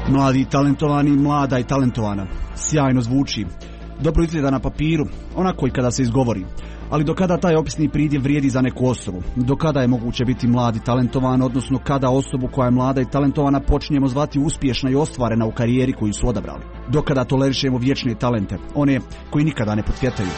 Mladi i talentovani, mlada i talentovana. Sjajno zvuči. Dobro izgleda na papiru, onako i kada se izgovori. Ali do kada taj opisni pridjev vrijedi za neku osobu? Do kada je moguće biti mlad i talentovan, odnosno kada osobu koja je mlada i talentovana počinjemo zvati uspješna i ostvarena u karijeri koju su odabrali? Do kada tolerišemo vječne talente, one koji nikada ne potvjetaju?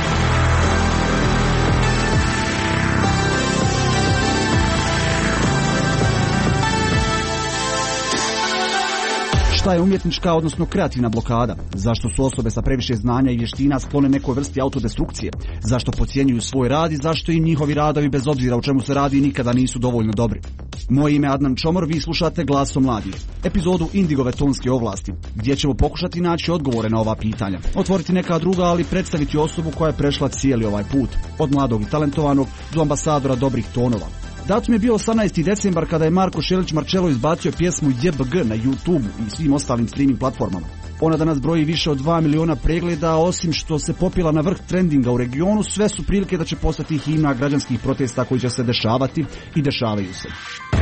Šta je umjetnička, odnosno kreativna blokada? Zašto su osobe sa previše znanja i vještina sklone nekoj vrsti autodestrukcije? Zašto podcjenjuju svoj rad i zašto im njihovi radovi, bez obzira o čemu se radi, nikada nisu dovoljno dobri? Moje ime je Adnan Čomor, vi slušate Glasom mladih, epizodu Indigove tonske ovlasti, gdje ćemo pokušati naći odgovore na ova pitanja, otvoriti neka druga, ali predstaviti osobu koja je prešla cijeli ovaj put, od mladog i talentovanog do ambasadora dobrih tonova. Datum je bio 18. decembar kada je Marko Šelić Marcello izbacio pjesmu JBG na YouTube i svim ostalim streaming platformama. Ona danas broji više od 2 miliona pregleda, a osim što se popila na vrh trendinga u regionu, sve su prilike da će postati himna građanskih protesta koji će se dešavati i dešavaju se.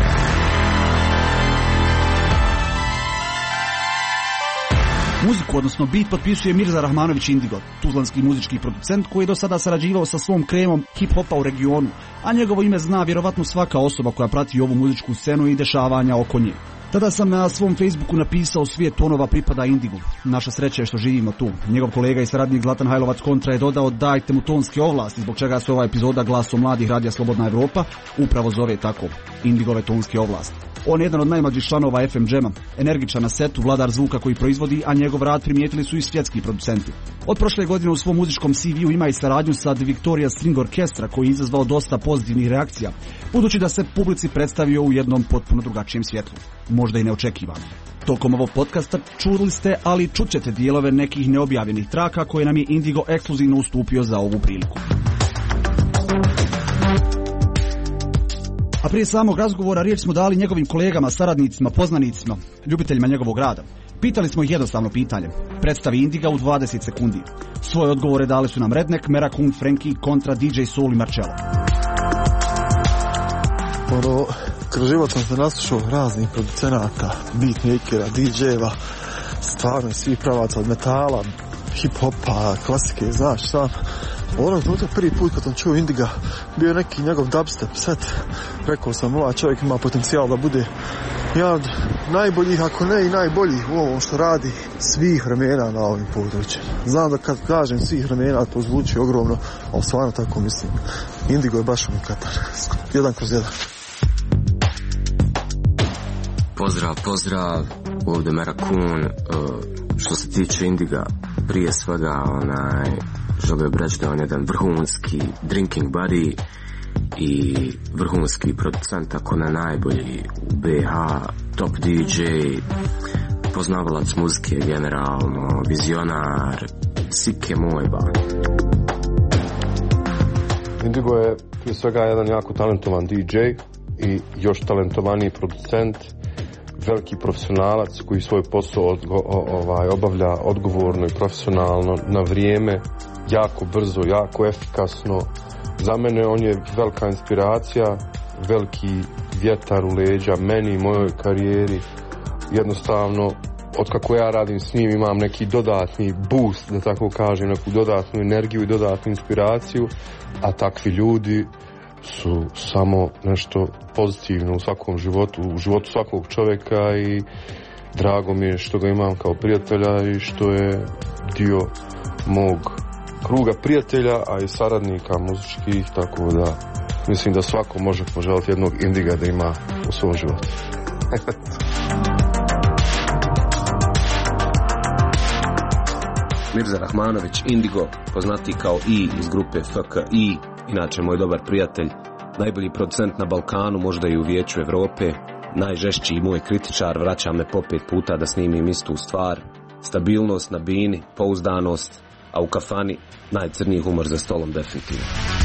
Muziku, odnosno beat, potpisuje Mirza Rahmanović Indigo, tuzlanski muzički producent koji je do sada sarađivao sa svom kremom hip-hopa u regionu, a njegovo ime zna vjerovatno svaka osoba koja prati ovu muzičku scenu i dešavanja oko nje. Tada sam na svom Facebooku napisao svijet tonova pripada Indigu. Naša sreća je što živimo tu. Njegov kolega i saradnik Zlatan Hajlovac Kontra je dodao dajte mu tonske ovlasti, zbog čega se ova epizoda Glasom mladih Radija Slobodna Evropa upravo zove tako, Indigove tonske ovlasti. On je jedan od najmlađih članova FM Jama, energičan na setu, vladar zvuka koji proizvodi, a njegov rad primijetili su i svjetski producenti. Od prošle godine u svom muzičkom CV-u ima i saradnju sa The Victoria String Orchestra koji je izazvao dosta pozitivnih reakcija, budući da se publici predstavio u jednom potpuno drugačijem svjetlu. Možda i neočekivano. Tokom ovog podcasta čuli ste, ali čućete dijelove nekih neobjavljenih traka koje nam je Indigo ekskluzivno ustupio za ovu priliku. A prije samog razgovora riječ smo dali njegovim kolegama, saradnicima, poznanicima, ljubiteljima njegovog rada. Pitali smo ih jednostavno pitanje. Predstavi Indiga u 20 sekundi. Svoje odgovore dali su nam Redneck, Merakun, Frankie, Kontra, DJ Soul i Marcello. Kroz život sam se naslušao raznih producenata, beatmakera, DJ-eva, stvarno svih pravaca od metala, hip-hopa, klasike, znaš šta. Onog trenutka prvi put kad sam čuo Indiga bio je neki njegov dubstep set. Rekao sam, ovaj čovjek ima potencijal da bude jedan od najboljih, ako ne i najbolji u ovom što radi svih vremena na ovim područjima. Znam da kad kažem svih vremena to zvuči ogromno, ali stvarno tako mislim. Indigo je baš unikatan. 1/1. Pozdrav, ovdje Merakun. Što se tiče Indiga, prije svega želio bih reći da on je jedan vrhunski drinking buddy i vrhunski producent, ako ne najbolji u BH, top DJ, poznavalac muzike generalno, vizionar, sike moj ba. Indigo je prije svega jedan jako talentovan DJ i još talentovaniji producent, veliki profesionalac koji svoj posao obavlja odgovorno i profesionalno, na vrijeme, jako brzo, jako efikasno. Za mene on je velika inspiracija, veliki vjetar u leđa meni i mojoj karijeri. Jednostavno, otkako ja radim s njim imam neki dodatni boost, da tako kažem, neku dodatnu energiju i dodatnu inspiraciju, a takvi ljudi su samo nešto pozitivno u svakom životu, u životu svakog čovjeka i drago mi je što ga imam kao prijatelja i što je dio mog kruga prijatelja, a i saradnika muzičkih, tako da mislim da svako može poželjeti jednog Indiga da ima u svom životu. Mirza Rahmanović Indigo, poznati kao I iz grupe FKI, inače moj dobar prijatelj, najbolji producent na Balkanu, možda i u Vijeću Evrope, najžešći moj kritičar, vraća me po 5 puta da snimim istu stvar, stabilnost na bini, pouzdanost, a u kafani najcrniji humor za stolom definitivno.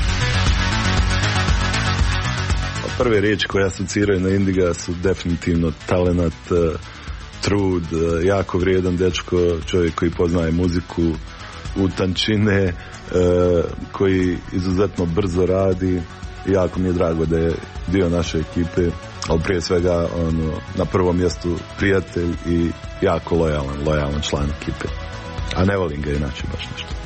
Prve riječi koje asociraju na Indiga su definitivno talenat, trud, jako vrijedan dečko, čovjek koji poznaje muziku u tančine, koji izuzetno brzo radi. Jako mi je drago da je dio naše ekipe ali prije svega na prvom mjestu prijatelj i jako lojalan član ekipe. A ne volim ga inače baš nešto.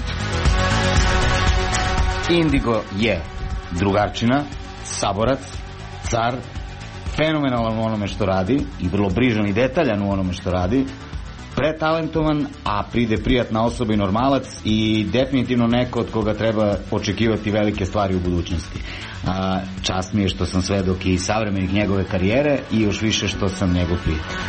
Indigo je drugarčina, saborac, car, fenomenalan u onome što radi i vrlo brižan i detaljan u onome što radi, pretalentovan, a pride prijatna osoba i normalac i definitivno neko od koga treba očekivati velike stvari u budućnosti. Čast mi je što sam svedok i savremenik njegove karijere i još više što sam njegov prijatelj.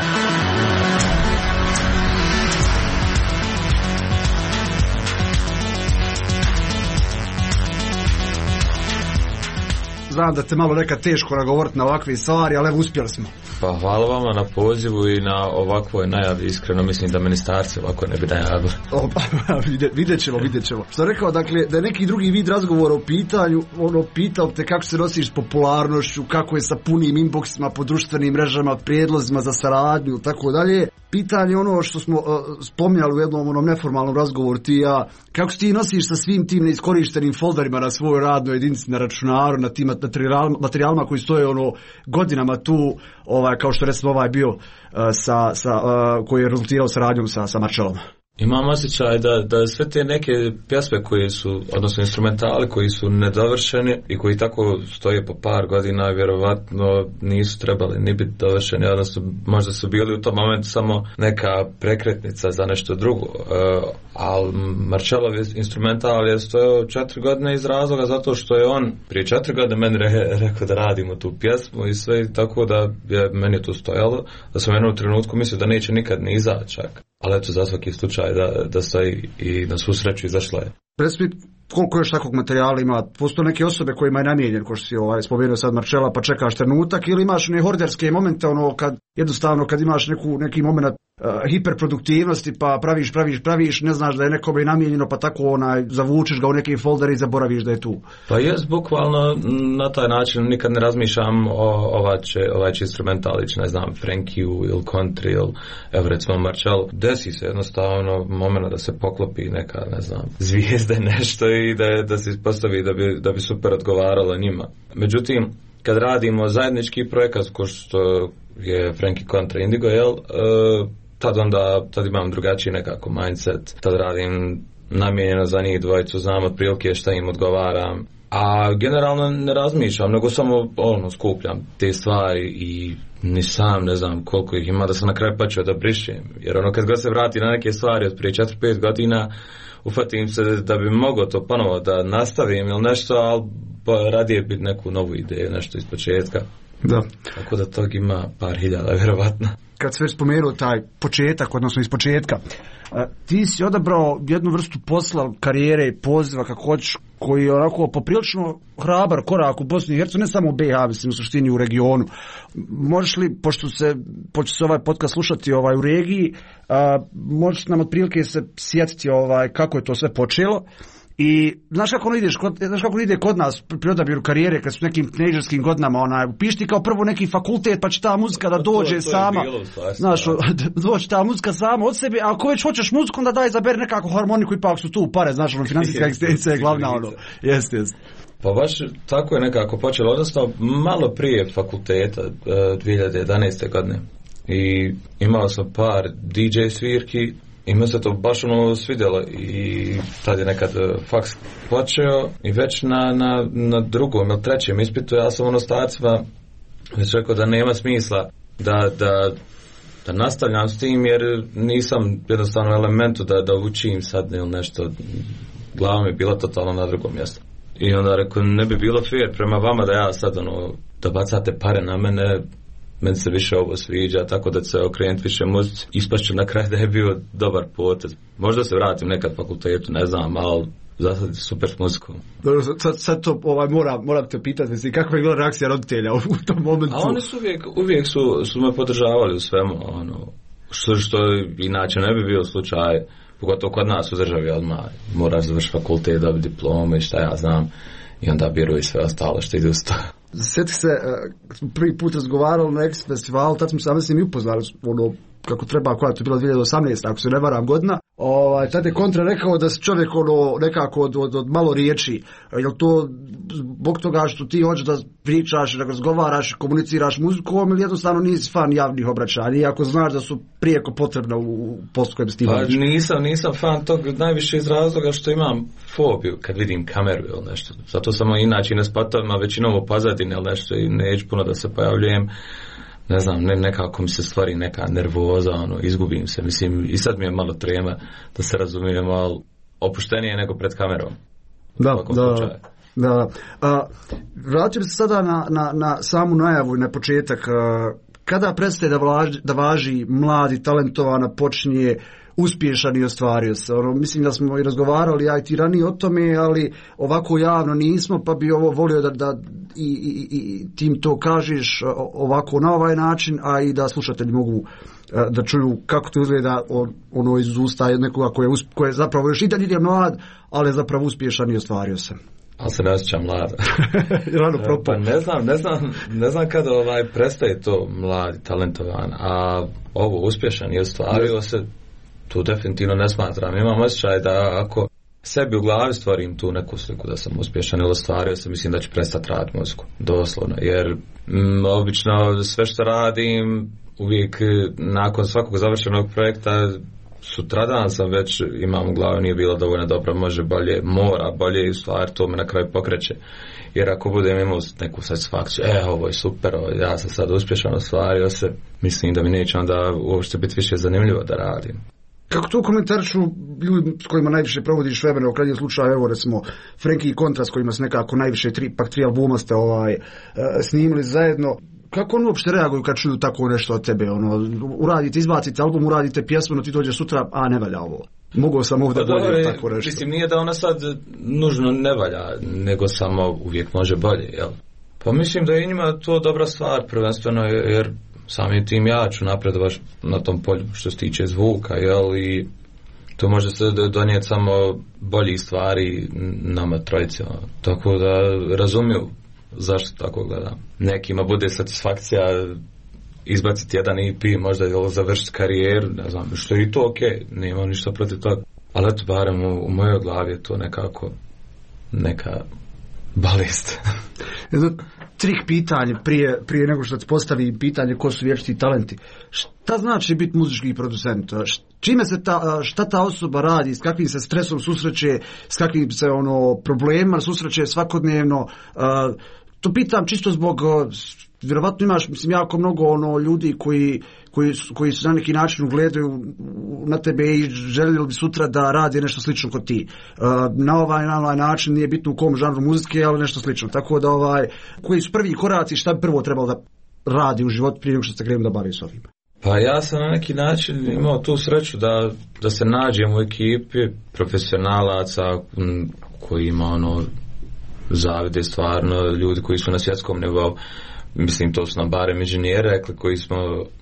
Znam da te malo neka teško nagovoriti na ovakve stvari, ali evo uspjeli smo. Pa hvala vama na pozivu i na ovakvoj najavi, iskreno mislim da ministarstvo ovako ne bi najavili. Vidjet ćemo. Što rekao, dakle, da je neki drugi vid razgovora u pitanju, pitao te kako se nosiš s popularnošću, kako je sa punim inboxima po društvenim mrežama, prijedlozima za saradnju, tako dalje. Pitanje ono što smo spominjali u jednom neformalnom razgovoru ti i ja, kako se ti nosiš sa svim tim neiskorištenim folderima na svojoj radnoj jedinici, na računaru, na tim materijalima koji stoje godinama tu, kao što recimo bio koji je rezultirao saradnjom sa Marcelom. Imam osjećaj da sve te neke pjesme koje su, odnosno instrumentali koji su nedovršeni i koji tako stoje po par godina, vjerovatno nisu trebali ni biti dovršeni, odnosno možda su bili u tom momentu samo neka prekretnica za nešto drugo. Ali Marcelov instrumental je stojao 4 godine iz razloga zato što je on prije 4 godine meni rekao da radimo tu pjesmu i sve, tako da je meni to stojalo, da sam u jednom trenutku mislio da neće nikad ni izaći čak. Ali eto, za svaki slučaj da stoji i na svu sreću izašla je. Reci koliko još takvog materijala ima? Postoje neke osobe kojima je namijenjen, ko što si spomenuo sad Marcela, pa čekaš trenutak, ili imaš one horderske momente, kad imaš neki moment hiperproduktivnosti, pa praviš, ne znaš da je nekome namijenjeno, pa tako zavučeš ga u neki folder i zaboraviš da je tu. Pa jes, bukvalno na taj način nikad ne razmišljam ovaj će instrumentalić, ne znam, Frankiju ili country ili evo recimo Marcel. Desi se jednostavno moment da se poklopi neka, ne znam, zvijezde nešto i da se ispostavi da bi super odgovaralo njima. Međutim, kad radimo zajednički projekat ko što je Frankie kontra Indigo, tad imam drugačiji nekako mindset, tad radim namijenjeno za njih dvojicu, znam otprilike šta im odgovaram, a generalno ne razmišljam, nego samo skupljam te stvari i ni sam ne znam koliko ih ima da sam na kraju počeo da brišem, jer kad god se vrati na neke stvari od prije 4-5 godina ufatim se da bi mogao to ponovo da nastavim ili nešto, ali radije biti neku novu ideju, nešto iz početka. Da. Tako da tog ima par hiljada, vjerovatno. Kad se već spomenuo taj početak, odnosno iz početka, ti si odabrao jednu vrstu posla, karijere i poziva, kako hoćeš, koji je onako poprilično hrabar korak u Bosni i Hercegovini, ne samo u BiH, mislim u suštini u regionu. Možeš li, pošto se ovaj podcast slušati u regiji, možeš nam otprilike se sjetiti kako je to sve počelo? I znaš kako ide kod nas pri odabiru karijere kad su nekim teenagerskim godinama, upišti kao prvo neki fakultet pa će ta muzika da dođe sama, znaš, doći ta muzika sama od sebe, a ako već hoćeš muziku onda daj izaberi nekako harmoniku, ipak su tu pare, znaš, financijska egzistencija je glavna, jest. Pa baš tako je nekako počelo, odnosno malo prije fakulteta 2011. godine i imao sam par DJ svirki i mi se to baš svidjelo i tad je nekad faks počeo i već na drugom ili trećem ispitu ja sam ostacima već rekao da nema smisla da nastavljam s tim jer nisam jednostavno elementu da učim sad ili nešto, glava mi je bila totalno na drugom mjestu. I onda rekao ne bi bilo fair prema vama da ja sad da bacate pare na meni se više ovo sviđa, tako da se okrenuti više muzici. Ispašće na kraju da je bio dobar potez. Možda se vratim nekad fakultetu, ne znam, ali za sad super s muzikom. Sad to moram te pitati, kakva je bila reakcija roditelja u tom momentu? A oni su uvijek su me podržavali u svemu, što inače ne bi bio slučaj, pogotovo kod nas u državi, odmah moraš završiti fakultet, dobiti diplome i šta ja znam, i onda biru i sve ostalo što ide uz to. Sjeti se, kad smo prvi put razgovarali na X festivalu, tad smo se i upoznali kako treba, koja je to bila 2018, ako se ne varam godina, Tad je Kontra rekao da si čovjek nekako od malo riječi. Je to zbog toga što ti hoćeš da pričaš, da razgovaraš, komuniciraš muzikom ili jednostavno nisi fan javnih obraćanja, iako znaš da su prijeko potrebna u poslu kojem si pa nisam fan tog najviše iz razloga što imam fobiju kad vidim kameru ili nešto. Zato sam inače na spatovima većinom u pozadini ili nešto i neću puno da se pojavljujem. Ne znam, nekako mi se stvari neka nervoza, izgubim se, mislim, i sad mi je malo trema, da se razumijemo, ali opuštenije nego pred kamerom. Da. Vraćam se sada na samu najavu i na početak. Kada prestaje da važi mladi, talentovana, počinje uspješan i ostvario se. Mislim da smo i razgovarali ja i ti ranije o tome, ali ovako javno nismo, pa bi ovo volio da i tim to kažeš ovako na ovaj način, a i da slušatelji mogu da čuju kako to izgleda iz usta nekoga koji je zapravo još i dalje je mlad, ali je zapravo uspješan i ostvario se. Ali se ne osjećam mlada. Rano propao. Pa ne znam kada prestaje to mladi, talentovan, a ovo uspješan i ostvario se, tu definitivno ne smatram. Imam osjećaj da ako sebi u glavi stvorim tu neku sliku da sam uspješan ili ostvario se, mislim da ću prestati raditi muziku. Doslovno. Jer obično sve što radim, uvijek nakon svakog završenog projekta, sutradan sam već imam u glavi nije bilo dovoljno dobro, može bolje, mora bolje i stvar, to me na kraju pokreće. Jer ako budem imao neku satisfakciju, ovo je super, ja sam sad uspješan, ostvario se, mislim da mi neće onda uopšte biti više zanimljivo da radim. Kako to komentarišu ljudi s kojima najviše provodiš vremena, u krajnjem slučaju, evo recimo Frankie i Kontra s kojima se nekako najviše tri albuma ste snimili zajedno, kako oni uopšte reaguju kad čuju tako nešto od tebe, uradite, izbacite album, uradite pjesmu, no ti dođe sutra, a ne valja ovo. Mogao sam ovdje bolje tako nešto. Mislim, nije da ona sad nužno ne valja, nego samo uvijek može bolje, jel? Pa mislim da je njima to dobra stvar, prvenstveno, jer samim tim ja ću napredovati na tom polju što se tiče zvuka, jel, i to može se donijeti samo boljih stvari nama trojicima, tako da razumiju zašto tako gledam. Nekima bude satisfakcija izbaciti jedan EP, možda je završiti karijeru, ne znam, što je i to okej, nema ništa protiv toga, ali eto, barem u mojoj glavi je to nekako neka balest. Jedno trik pitanje prije nego što se postavi pitanje ko su vječiti talenti. Šta znači biti muzički producent? Čime se šta ta osoba radi, s kakvim se stresom susreće, s kakvim se problema susreće svakodnevno? To pitam čisto zbog, vjerovatno imaš, mislim, jako mnogo ljudi koji su na neki način ugledaju na tebe i željeli bi sutra da radi nešto slično kod ti. Na ovaj način, nije bitno u kom žanru muzike, ali nešto slično. Tako da koji su prvi koraci, šta bi prvo trebalo da radi u životu prije nego što se krenu da bavi s ovim? Pa ja sam na neki način imao tu sreću da se nađem u ekipi profesionalaca koji ima zavide stvarno, ljudi koji su na svjetskom nivou. Mislim, to su nam barem inženjeri rekli koji smo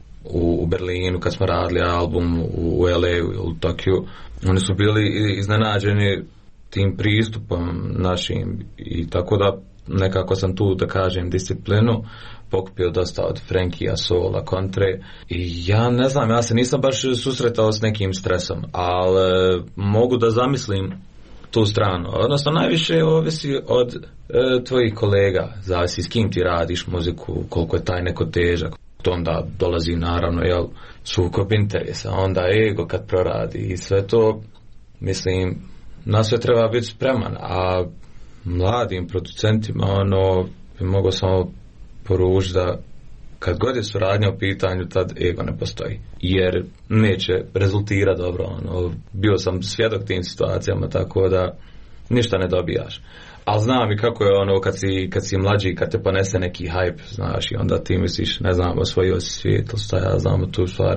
u Berlinu kad smo radili album, u LA, u Tokiju. Oni su bili iznenađeni tim pristupom našim i tako da nekako sam tu, da kažem, disciplinu pokupio dosta od Frankija, Soula, Kontre i ja ne znam, ja se nisam baš susretao s nekim stresom, ali mogu da zamislim tu stranu. Odnosno, najviše ovisi od tvojih kolega, zavisi s kim ti radiš muziku, koliko je taj neko težak. To onda dolazi naravno sukob interesa, onda ego kad proradi i sve to, mislim, na sve treba biti spreman, a mladim producentima bi mogo samo poručiti da kad god je suradnja u pitanju, tad ego ne postoji, jer neće rezultirati dobro. Bio sam svjedok tim situacijama, tako da ništa ne dobijaš. Ali znam i kako je kad si mlađi, kad te ponese neki hype, znaš, i onda ti misliš, ne znam, osvojio si svijet, šta ja znam tu stvar.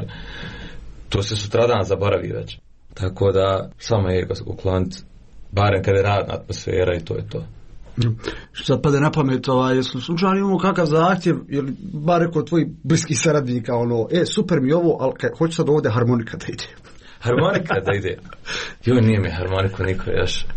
To se sutradan zaboravi već. Tako da samo ego ukloniti, barem kada je radna atmosfera i to je to. Sad pade na pamet, jesli slučajno imamo kakav zahtjev, ili bar rekao tvoj bliski saradnika, super mi ovo, ali hoću sad ovdje harmonika da ide. Harmonika da ide? Joj, nije mi harmoniku niko još.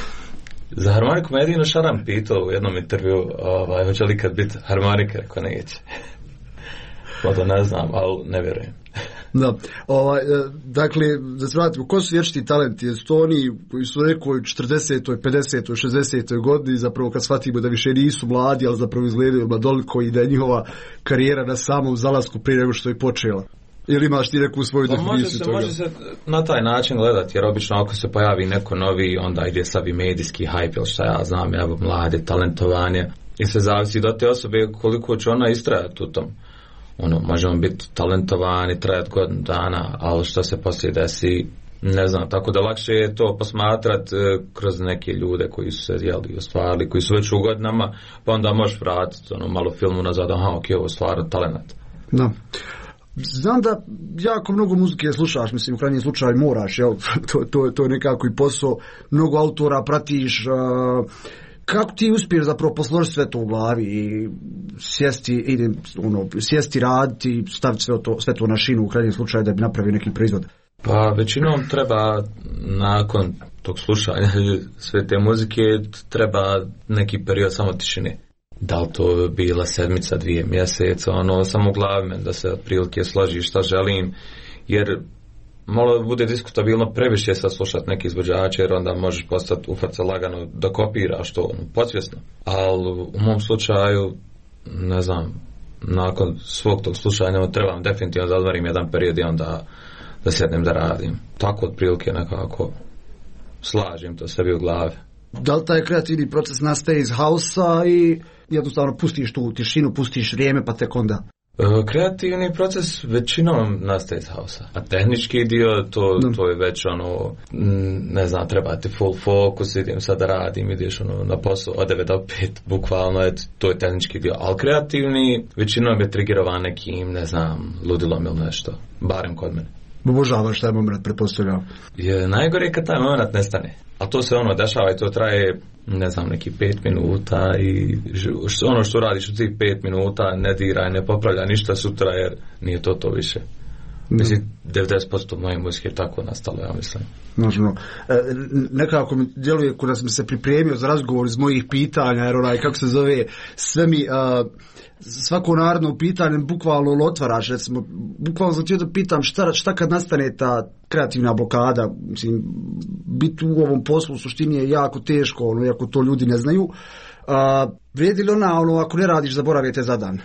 Za harmoniku me jedino Šaran pitao u jednom intervju, hoće li kad biti harmonika, rekao neće. Pa to ne znam, ali ne vjerujem. Da. Dakle, da se vratimo, ko su vječiti talenti? Jesu to oni koji su u nekoj 40. 50. 60. godini, zapravo kad shvatimo da više nisu mladi, ali zapravo izgledaju mladoliko i da je njihova karijera na samom zalasku prije nego što je počela? Ili imaš ti neku svoju definiciju toga? Može se na taj način gledati, jer obično ako se pojavi neko novi, onda ide sav i medijski hype, ili šta ja znam, evo mlade, talentovanje, i se zavisi do te osobe koliko će ona istrajati u tom. Možemo biti talentovani, trajati godinu dana, ali što se poslije desi, ne znam, tako da lakše je to posmatrati kroz neke ljude koji su se ostvarili, koji su već u godinama, pa onda možeš vratiti malo filmu nazad, ok, ovo stvarno talent. Da. Znam da jako mnogo muzike slušaš, mislim, u krajnjem slučaju moraš, jel? To je nekako i posao, mnogo autora pratiš. Kako ti uspiješ zapravo posložiti sve to u glavi i sjesti raditi i staviti sve to na šinu u krajnjem slučaju da bi napravio neki proizvod? Pa većinom treba nakon tog slušanja sve te muzike treba neki period samo tišine. Da li to bila sedmica, 2 mjeseca, samo u glavi da se otprilike složi šta želim, jer malo bude diskutabilno previše sad slušati neki izvođače, jer onda možeš postati ufaca lagano da kopiraš to podsvjesno. Ali u mom slučaju, ne znam, nakon svog tog slušanja trebam definitivno da odvarim jedan period i onda da sjednem da radim. Tako otprilike nekako slažem to sebi u glavi. Da li taj kreativni proces nastaje iz hausa i jednostavno pustiš tu tišinu, pustiš vrijeme pa tek onda? Kreativni proces većinom nastaje iz hausa, a tehnički dio to je već ne znam, treba ti full focus, idem sad da radim, ideš na posao od 9 do 5, bukvalno to je tehnički dio, ali kreativni većinom je trigerovan nekim, ne znam, ludilom ili nešto, barem kod mene. Obožavaš taj moment, pretpostavljam. Najgore je kad taj moment nestane. A to se dešava i to traje, ne znam, neki 5 minuta i ono što radiš u tih 5 minuta ne diraj, ne popravlja ništa sutra jer nije to više. Mislim, 90% moje muzike je tako nastalo, ja mislim. Možno. Nekako mi djeluje kada sam se pripremio za razgovor iz mojih pitanja, jer kako se zove, sve mi... svako naredno pitanje bukvalno otvaraš, recimo, bukvalno sam htio da pitam šta kad nastane ta kreativna blokada, mislim, biti u ovom poslu u suštini je jako teško, iako to ljudi ne znaju. Vrijedi li ona, ako ne radiš, zaboravite za dan?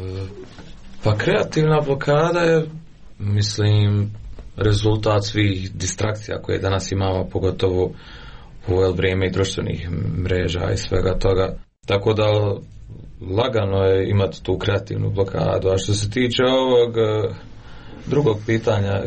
Pa kreativna blokada je, mislim, rezultat svih distrakcija koje danas imamo, pogotovo u ovo vrijeme i društvenih mreža i svega toga. Tako da lagano je imati tu kreativnu blokadu. A što se tiče ovog drugog pitanja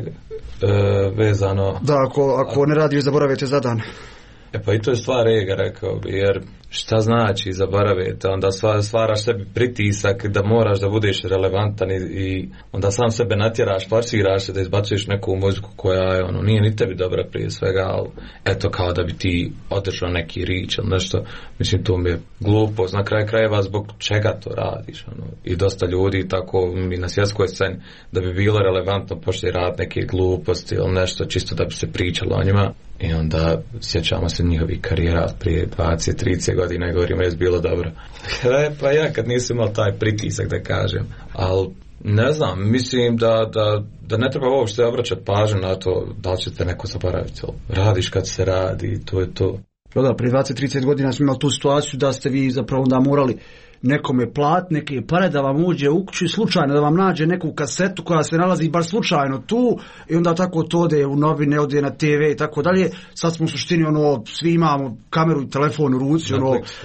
vezano... Da, ako ne radiš, zaboravite za dan. Pa i to je stvar ega, rekao bi, jer šta znači zaboravite, onda stvaraš sebi pritisak da moraš da budeš relevantan i onda sam sebe natjeraš, forsiraš se da izbacuješ neku muziku koja je, nije ni tebi dobra prije svega, ali eto kao da bi ti održao neki rič ili nešto, mislim to mi je glupost, na kraju krajeva zbog čega to radiš, i dosta ljudi tako i na svjetskoj sceni da bi bilo relevantno počne raditi neke gluposti ili nešto čisto da bi se pričalo o njima. I onda sjećamo se njihovih karijera prije 20-30 godina i govorimo je bilo dobro. Pa ja kad nisam imao taj pritisak da kažem, ali ne znam, mislim da ne treba uopšte obraćati pažnju na to da li ćete neko zaboraviti. Radiš kad se radi, to je to. Da, prije 20-30 godina smo imali tu situaciju da ste vi zapravo onda morali nekome platiti neke pare da vam uđe u kuću, slučajno da vam nađe neku kasetu koja se nalazi baš slučajno tu i onda tako to ode u novine, ode na TV i tako dalje. Sad smo u suštini svi imamo kameru i telefon u ruci,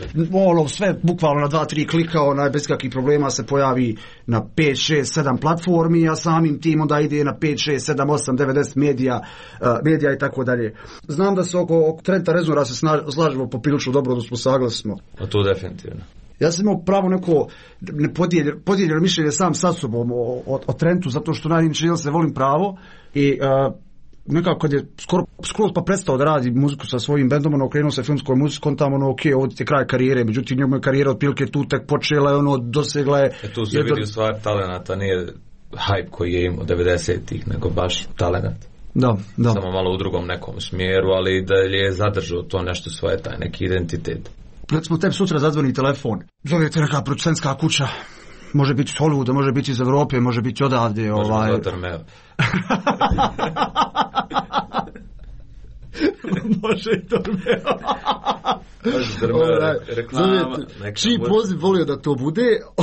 sve bukvalno na 2-3 klika, bez kakvih problema se pojavi na 5, 6, 7 platformi, a samim tim onda ide na 5, 6, 7, 8, 9, 10 medija i tako dalje. Znam da se oko Trenta Reznora se slažemo poprilično dobro, da smo saglasni. A to definitivno. Ja sam imao pravo neko podijeljeno mišljenje sam sa sobom o Trentu, zato što najniče se volim pravo i nekako kad je skoro pa prestao da radi muziku sa svojim bendom, okrenuo se filmskoj muzikom, tamo ok, ovdje je kraj karijere, međutim njemu je karijera otprilike tu tek počela je, dosegla je... Tu se vidi stvar talenata, nije hype koji je imao 90-ih, nego baš talenat. Da. Samo malo u drugom nekom smjeru, ali da je zadržao to nešto svoje, taj neki identitet. Recimo tebi sutra zadzvoni telefon, zovete neka producentska kuća, može biti iz Hollywooda, može biti iz Evrope, može biti odavde. Može biti Drmeo. Može i Drmeo. Reklama. Čiji poziv volio da to bude,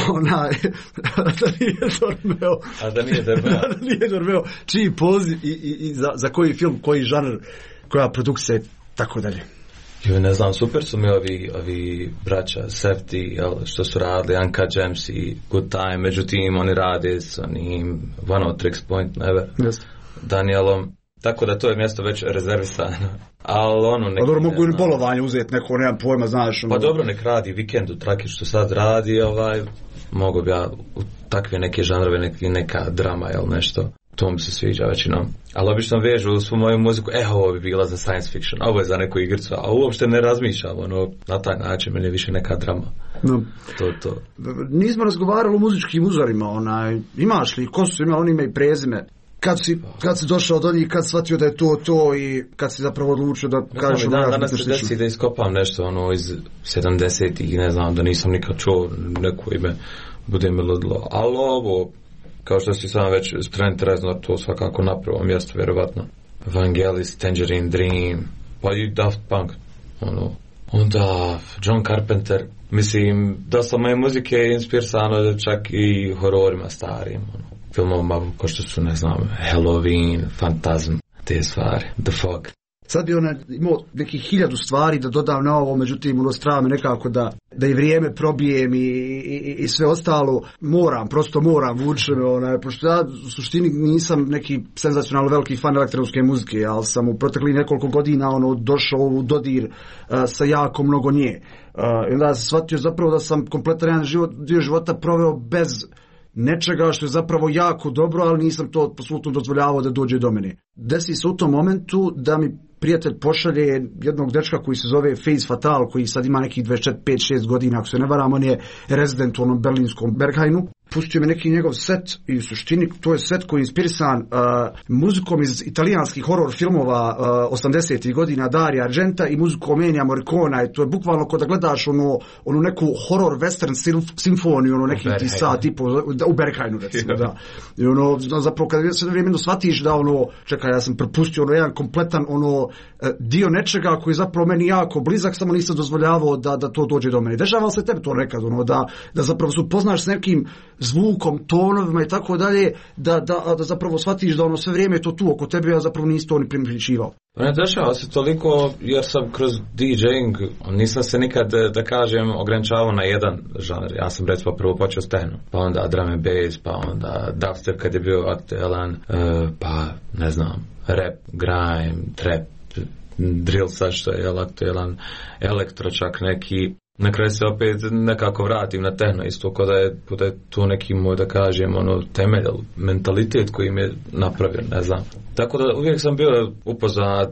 da nije Drmeo. A da nije Drmeo. Da nije Drmeo. Čiji poziv i za koji film, koji žanr, koja produkcija i tako dalje. Ne znam, super su mi ovi braća Safety, što su radili, Anka James i Good Time, međutim oni rade s onim One of Tricks Point Never, Danielom, tako da to je mjesto već rezervisano. Ali neki... dobro, mogu i bolovanje uzeti, neko, nemam pojma, znaš. Pa dobro, nek radi Weekendu traki što sad radi, mogu bi ja u takve neke žanrove, neka drama ili nešto. To mi se sviđa većinom. Ali obično vežu svu moju muziku, ovo bi bila za science fiction, ovo je za neku igricu, a uopšte ne razmišljam, na taj način, meni je više neka drama. No. To. Nismo razgovarali o muzičkim uzorima, imaš li, ko su imali, oni imaju prezime? Kad si došao do njih, kad shvatio da je to i kad si zapravo odlučio da kažeš... Danas se desi da iskopam nešto iz 70-ih, ne znam, da nisam nikad čuo neko ime, bude mi ludilo, ali ovo... Kao što si sam već Trent Reznor, to svakako na prvom mjestu, vjerovatno. Vangelis, Tangerine Dream, pa i Daft Punk. Onda John Carpenter. Mislim, dosta moje muzike je inspirisano čak i hororima starim. Filmovima kao što su, ne znam, Halloween, Phantasm, te stvari, The Fog. Sad bi imao nekih 1000 stvari da dodam na ovo, međutim strava me nekako da i vrijeme probijem i sve ostalo. Prosto moram, vuče me, pošto ja u suštini nisam neki senzacionalno veliki fan elektronske muzike, ali sam u proteklih nekoliko godina došao u dodir sa jako mnogo nje. I onda sam shvatio zapravo da sam kompletan jedan dio života proveo bez nečega što je zapravo jako dobro, ali nisam to apsolutno dozvoljavao da dođe do mene. Desi se u tom momentu da mi prijatelj pošalje jednog dečka koji se zove Phase Fatal, koji sad ima nekih 25-6 godina, ako se ne varam, on je rezident u onom berlinskom Berghainu. Pustio me neki njegov set i u suštini to je set koji je inspirisan muzikom iz italijanskih horror filmova 80-ih godina Dario Argenta i muzikom Ennija Morricona, i to je bukvalno kao da gledaš onu neku horror western simfoniju, neki ti sat tipu u Berghainu recimo, da. I zapravo kada se vremenu shvatiš da čekaj, ja sam propustio jedan kompletan dio nečega koji je zapravo meni jako blizak, samo nisam dozvoljavao da to dođe do mene. Dešava se tebi to nekad, da zapravo se upoznaš s nekim zvukom, tonovima i tako dalje, da zapravo shvatiš da sve vrijeme je to tu oko tebe, a zapravo nisi to ni primjećivao. Ne dešava se toliko jer sam kroz DJing, nisam se nikad, da kažem, ograničavao na jedan žanr. Ja sam recimo prvo počeo s techno, pa onda drum and bass, pa onda dubstep kad je bio aktualan, pa ne znam, rap, grime, trap, drill sad što je aktualan, elektro čak neki. Na kraju se opet nekako vratim na techno, isto kao da je to neki moj, da kažem, temelj, mentalitet koji mi je napravio, ne znam. Tako da uvijek sam bio upoznat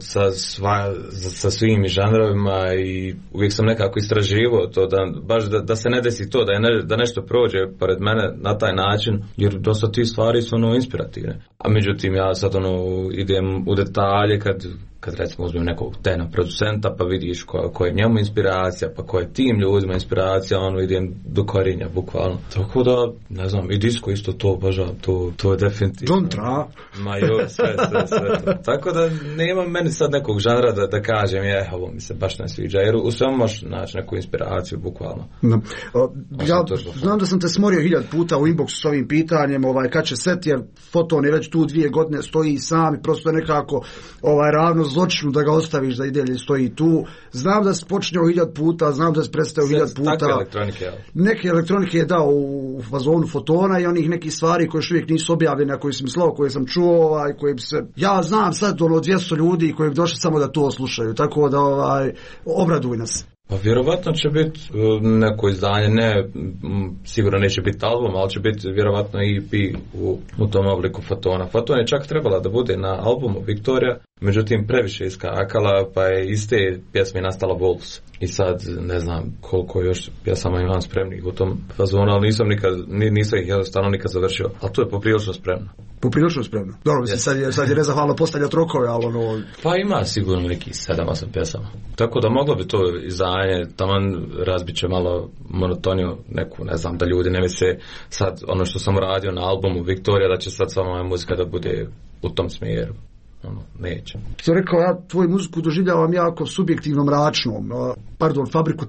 sa svim žanrovima i uvijek sam nekako istraživao to, da se ne desi to, da nešto prođe pored mene na taj način, jer dosta ti stvari su inspirativne. A međutim, ja sad idem u detalje kad recimo uzmem nekog techno producenta pa vidiš ko je njemu inspiracija, pa ko je tim ljudima inspiracija, idem do korinja bukvalno. Tako da, ne znam, i disco isto to obožavam, to je definitivno. Don't tra. Ma jo, sve to. Tako da nema meni sad nekog žanra da kažem, ovo mi se baš ne sviđa, jer u svemu možeš naći neku inspiraciju bukvalno. No. Ja znam da sam te smorio 1000 puta u inboxu s ovim pitanjem, kad će set, jer Foton je već tu 2 godine, stoji sam i prosto je nekako ravno zločinu da ga ostaviš da i dalje stoji tu. Znam da se počne 1000 puta, znam da se predstavio 1000 puta. Takve elektronike, neke elektronike je dao u fazonu Fotona i onih nekih stvari koje još uvijek nisu objavljene, koje sam mislao, koje sam čuo, koje bi se... Ja znam sad 200 ljudi koji bi došli samo da to slušaju, tako da obraduj nas. Pa vjerovatno će biti neko izdanje, sigurno neće biti album, ali će biti vjerovatno EP u tom obliku Fotona. Foton je čak trebala da bude na albumu Victoria, međutim previše iskakala, pa je iz te pjesme nastala Wolves. I sad ne znam koliko još pjesama imam spremnih u tom fazonu, ali nisam ih jednostavno nikad završio. Ali to je poprilično spremno. Poprilično spremno. Dobro, mislim, sad je nezahvalno postavljati rokove, ali ono... Pa ima sigurno neki 7-8 pjesama. Tako da moglo bi to izdanje, taman razbit će malo monotoniju neku, ne znam, da ljudi ne misle sad ono što sam radio na albumu Viktorija, da će sad sva moja muzika da bude u tom smjeru. Neće. Što rekao, ja tvoju muziku doživljavam jako subjektivno mračnom. Fabriku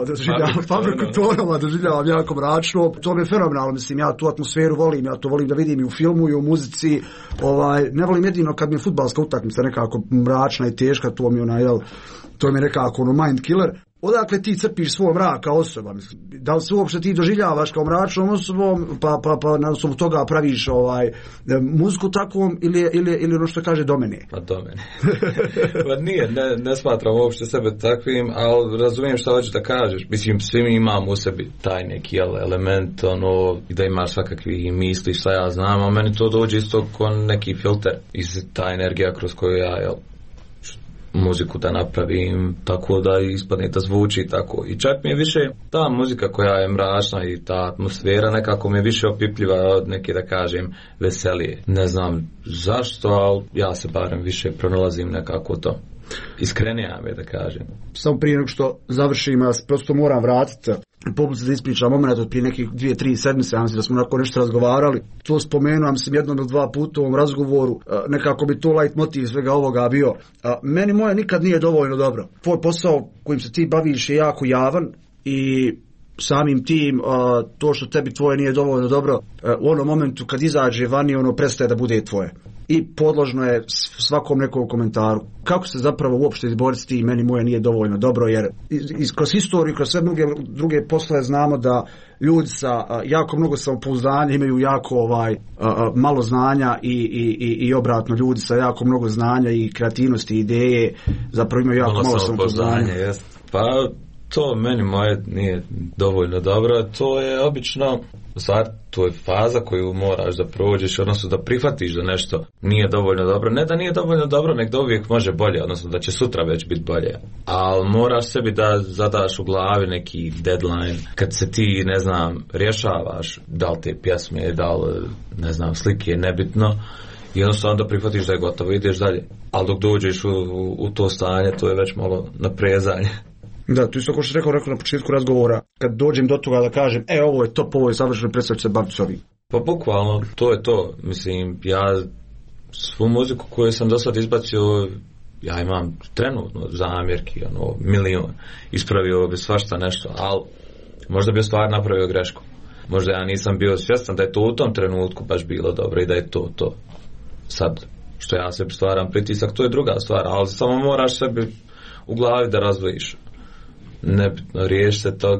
tonova doživljavam jako mračno. To mi je fenomenalno, mislim, ja tu atmosferu volim, ja to volim da vidim i u filmu i u muzici. Ne volim jedino kad mi je fudbalska utakmica nekako mračna i teška, to mi je nekako mind killer. Odakle ti crpiš svoj mrak kao osoba? Da li se uopšte ti doživljavaš kao mračnom osobom, pa na osnovu toga praviš muziku takvom ili ono što kaže do mene? Pa do mene. Pa nije, ne smatram uopšte sebe takvim, ali razumijem što hoćeš da kažeš. Mislim, svi mi imamo u sebi taj neki element, da imaš svakakvih misli, šta ja znam, a meni to dođe isto kao neki filter. I ta energija kroz koju ja, muziku da napravim tako da ispadne da zvuči tako. I čak mi je više ta muzika koja je mračna i ta atmosfera nekako mi je više opipljiva od neke, da kažem, veselije. Ne znam zašto, ali ja se barem više pronalazim nekako to. Iskrenija mi je, da kažem. Samo prije nego što završim, ja prosto moram vratiti publici da ispričam moment od prije nekih 2-3 sedmice, ja mislim da smo onako nešto razgovarali. To spomenuo, mislim, jednom ili dva puta u ovom razgovoru, nekako bi to light motiv svega ovoga bio. Meni moje nikad nije dovoljno dobro. Tvoj posao kojim se ti baviš je jako javan i samim tim to što tebi tvoje nije dovoljno dobro, u onom momentu kad izađe vani, ono prestaje da bude tvoje. I podložno je svakom nekom komentaru. Kako se zapravo uopšte izboriti s tim, meni moje nije dovoljno dobro, jer kroz historiju, kroz sve druge poslove znamo da ljudi sa jako mnogo samopouzdanja imaju jako malo znanja i obratno, ljudi sa jako mnogo znanja i kreativnosti i ideje zapravo imaju jako malo samopouzdanja. Pa to meni moje nije dovoljno dobro, to je obično to je faza koju moraš da prođeš, odnosno da prihvatiš da nešto nije dovoljno dobro. Ne da nije dovoljno dobro, nek da uvijek može bolje, odnosno da će sutra već biti bolje. Ali moraš sebi da zadaš u glavi neki deadline, kad se ti, ne znam, rješavaš da li te pjesme, da li, ne znam, slike, nebitno, i jednostavno da prihvatiš da je gotovo, ideš dalje. Ali dok dođeš u to stanje, to je već malo naprezanje. Da, tu isto ko što rekao na početku razgovora, kad dođem do toga da kažem, ovo je top, ovo je završeno, predstavlja se baviti s ovim. Pa bukvalno, to je to. Mislim, ja svu muziku koju sam do sad izbacio, ja imam trenutno zamjerki, milion. Ispravio bi svašta nešto, ali možda bi stvar napravio grešku. Možda ja nisam bio svjestan da je to u tom trenutku baš bilo dobro i da je to. Sad, što ja sebi stvaram pritisak, to je druga stvar, ali samo moraš sebi u glavi da razdvojiš. Nebitno, riješi se tog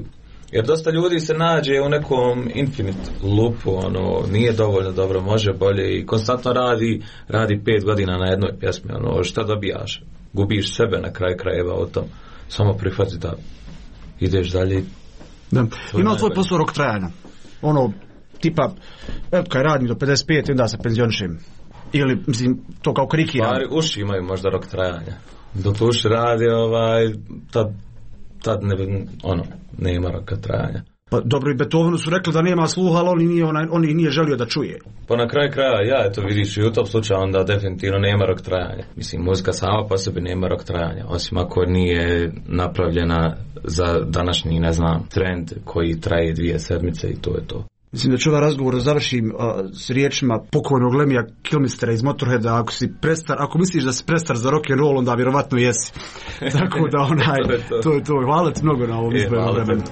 jer dosta ljudi se nađe u nekom infinite loopu, nije dovoljno dobro, može bolje i konstantno radi 5 godina na jednoj pjesmi, šta dobijaš? Gubiš sebe na kraju krajeva o tom. Samo prihvati da ideš dalje. Da. Ima tvoj posao rok trajanja? Tipa, kaj radim do 55 i onda se penzionišem. Ili, mislim, to kao krikiram. Stvari, uši imaju možda rok trajanja. Dok uši radi, tad nema roka trajanja. Pa dobro, i Beethovenu su rekli da nema sluha, ali on ih nije želio da čuje. Pa na kraju kraja, to vidiš i u tom slučaju, onda definitivno nema rok trajanja. Mislim, muzika sama po sebi nema rok trajanja, osim ako nije napravljena za današnji, ne znam, trend koji traje 2 sedmice i to je to. Mislim da ću ovaj razgovor završim s riječima pokojnog Lemija Kilmistera iz Motorheada, ako misliš da si prestar za rock and roll, onda vjerovatno jesi. Tako da to je to. Hvala ti mnogo na ovom izboru vremenu.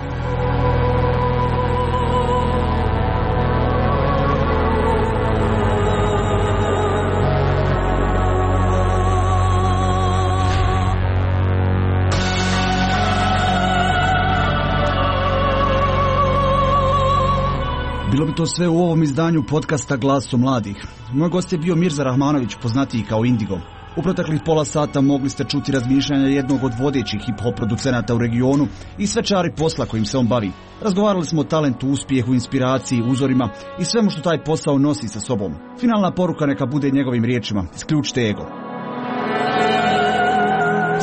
Bilo bi to sve u ovom izdanju podcasta Glasom mladih. Moj gost je bio Mirza Rahmanović, poznatiji kao Indigo. U proteklih pola sata mogli ste čuti razmišljanja jednog od vodećih hip-hop producenata u regionu i sve čari posla kojim se on bavi. Razgovarali smo o talentu, uspjehu, inspiraciji, uzorima i svemu što taj posao nosi sa sobom. Finalna poruka neka bude njegovim riječima: isključite ego.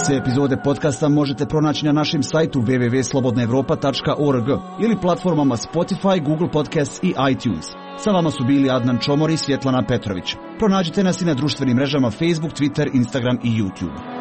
Sve epizode podcasta možete pronaći na našem sajtu www.slobodnaevropa.org ili platformama Spotify, Google Podcasts i iTunes. Sa vama su bili Adnan Čomor i Svjetlana Petrović. Pronađite nas i na društvenim mrežama Facebook, Twitter, Instagram i YouTube.